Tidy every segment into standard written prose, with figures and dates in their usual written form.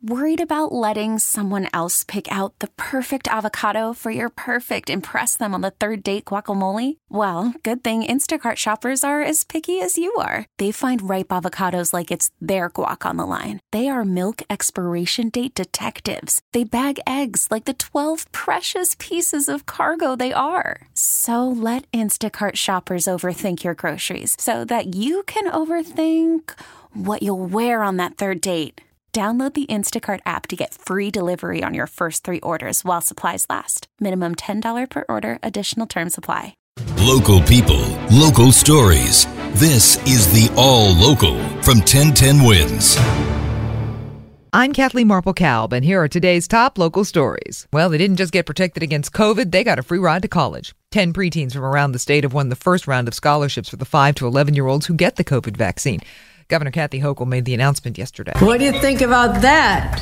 Worried about letting someone else pick out the perfect avocado for your perfect impress them on the third date guacamole? Well, good thing Instacart shoppers are as picky as you are. They find ripe avocados like it's their guac on the line. They are milk expiration date detectives. They bag eggs like the 12 precious pieces of cargo they are. So let Instacart shoppers overthink your groceries so that you can overthink what you'll wear on that third date. Download the Instacart app to get free delivery on your first 3 orders while supplies last. Minimum $10 per order. Additional terms apply. Local people, local stories. This is the All Local from 1010 Wins. I'm Kathleen Marple-Kalb, and here are today's top local stories. Well, they didn't just get protected against COVID, they got a free ride to college. 10 preteens from around the state have won the first round of scholarships for the 5 to 11-year-olds who get the COVID vaccine. Governor Kathy Hochul made the announcement yesterday. What do you think about that?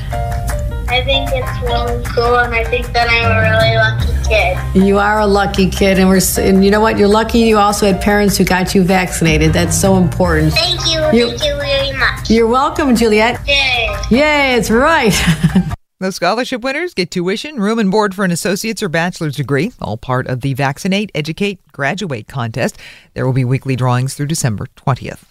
I think it's really cool, and I think that I'm a really lucky kid. You are a lucky kid, and you know what? You're lucky you also had parents who got you vaccinated. That's so important. Thank you very much. You're welcome, Juliet. Yay. Yay, it's right. Those scholarship winners get tuition, room and board for an associate's or bachelor's degree, all part of the Vaccinate, Educate, Graduate contest. There will be weekly drawings through December 20th.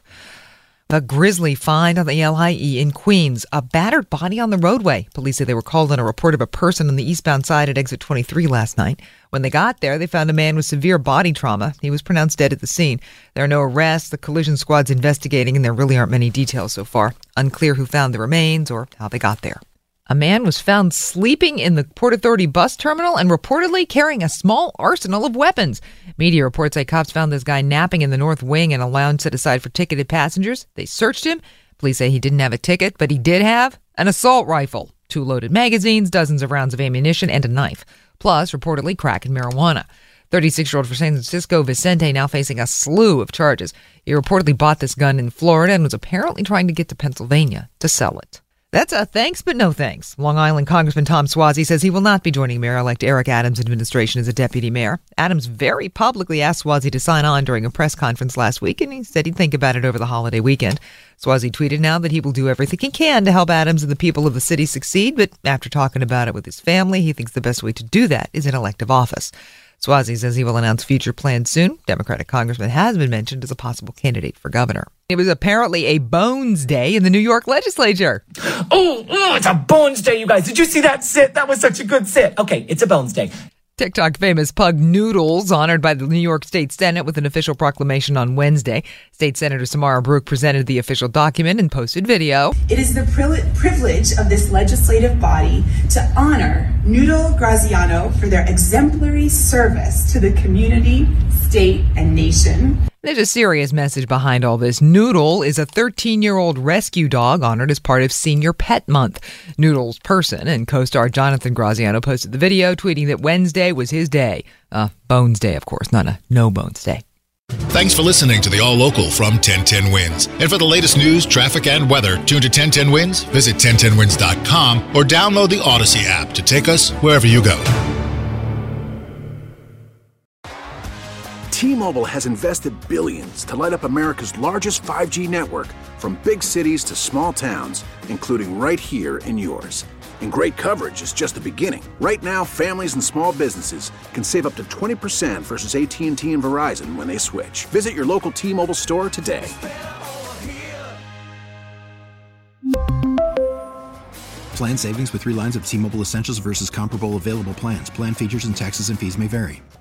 A grisly find on the LIE in Queens, a battered body on the roadway. Police say they were called on a report of a person on the eastbound side at exit 23 last night. When they got there, they found a man with severe body trauma. He was pronounced dead at the scene. There are no arrests. The collision squad's investigating, and there really aren't many details so far. Unclear who found the remains or how they got there. A man was found sleeping in the Port Authority bus terminal and reportedly carrying a small arsenal of weapons. Media reports say cops found this guy napping in the north wing in a lounge set aside for ticketed passengers. They searched him. Police say he didn't have a ticket, but he did have an assault rifle, 2 loaded magazines, dozens of rounds of ammunition, and a knife. Plus, reportedly, crack and marijuana. 36-year-old for San Francisco Vicente now facing a slew of charges. He reportedly bought this gun in Florida and was apparently trying to get to Pennsylvania to sell it. That's a thanks but no thanks. Long Island Congressman Tom Suozzi says he will not be joining Mayor-elect Eric Adams' administration as a deputy mayor. Adams very publicly asked Suozzi to sign on during a press conference last week, and he said he'd think about it over the holiday weekend. Suozzi tweeted now that he will do everything he can to help Adams and the people of the city succeed, but after talking about it with his family, he thinks the best way to do that is in elective office. Suozzi says he will announce future plans soon. Democratic congressman has been mentioned as a possible candidate for governor. It was apparently a Bones Day in the New York legislature. Oh, it's a Bones Day, you guys. Did you see that sit? That was such a good sit. Okay, it's a Bones Day. TikTok famous pug Noodles honored by the New York State Senate with an official proclamation on Wednesday. State Senator Samara Brooke presented the official document and posted video. It is the privilege of this legislative body to honor Noodle Graziano for their exemplary service to the community, state, and nation. There's a serious message behind all this. Noodle is a 13-year-old rescue dog honored as part of Senior Pet Month. Noodle's person and co-star Jonathan Graziano posted the video, tweeting that Wednesday was his day. Bones Day, of course, not a no-bones day. Thanks for listening to the All Local from 1010 Wins. And for the latest news, traffic, and weather, tune to 1010 Wins, visit 1010wins.com, or download the Odyssey app to take us wherever you go. T-Mobile has invested billions to light up America's largest 5G network, from big cities to small towns, including right here in yours. And great coverage is just the beginning. Right now, families and small businesses can save up to 20% versus AT&T and Verizon when they switch. Visit your local T-Mobile store today. Plan savings with 3 lines of T-Mobile Essentials versus comparable available plans. Plan features and taxes and fees may vary.